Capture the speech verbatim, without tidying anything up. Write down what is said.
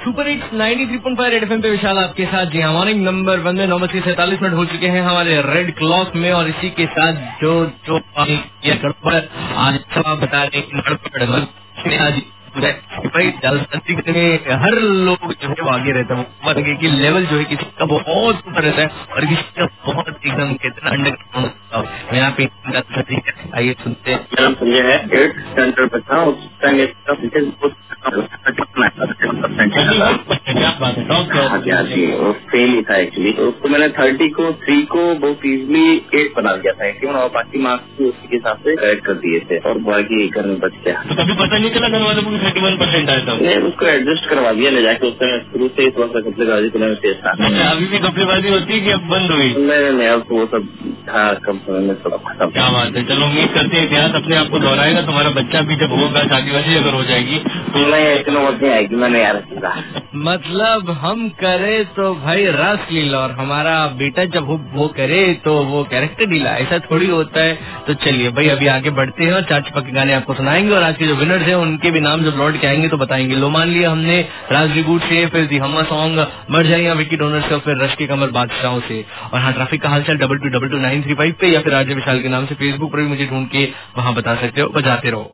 Super hits ninety three point five red FM पे विशाल आपके साथ। जी हाँ, मॉर्निंग नंबर वन में नौ बज के सैंतालीस मिनट हो चुके हैं हमारे रेड क्लॉक में, और इसी के साथ जो जो गड़बड़ आज सब बता दें गड़बड़ आज भाई जल्दी में हर लोग जो है वो आगे रहता है, वो आगे की लेवल जो है किसी का बहुत ऊपर रहता है और किसी का बहुत एकदम कहते हैं अंडर। मैं यहाँ पे आइए सुनते हैं। मेरा संजय है, एट स्टैंडर्ड में था उस टाइम क्या जी वो फेल ही था एक्चुअली। तो उसको मैंने थर्टी को थ्री को बहुत इजीली एट बना दिया था एक्चुअली, और बाकी मार्क्स भी उसी के हिसाब से करेक्ट कर दिए थे और बाकी घर में बच गया। तो कभी पता नहीं चला घर वालों को थर्टी वन परसेंट आया था? नहीं, उसको एडजस्ट करवा दिया ले जाके। उस समय शुरू से थोड़ा सा कपड़ेबाजी करने में तेज था। अभी भी कपड़ेबाजी होती है कि अब बंद हुई? नहीं नहीं, अब वो सब था कम समय में थोड़ा खत्म। क्या बात है, चलो उम्मीद करते हैं इतिहास अपने आप को दोहराएगा। तुम्हारा बच्चा भी जब होगा, शादी वादी अगर हो जाएगी तो नहीं, इतना वक्त नहीं आएगी, मैंने यार रखा। मतलब हम करे तो भाई रस लीला, और हमारा बेटा जब वो, वो करे तो वो कैरेक्टर लीला, ऐसा थोड़ी होता है। तो चलिए भाई अभी आगे बढ़ते हैं और चार चपके गाने आपको सुनाएंगे, और आज के जो विनर्स हैं उनके भी नाम जब लौट के आएंगे तो बताएंगे। लो मान लिया हमने राज रिबूट से, फिर दी हमा सॉन्ग मर जाए या विकी डोनर से, फिर रश के कमर बादशाहों से। और हाँ, ट्रैफिक का हालचाल double two double two nine three five पे या फिर राजे विशाल के नाम से फेसबुक पर भी मुझे ढूंढ के वहाँ बता सकते हो। बजाते रहो।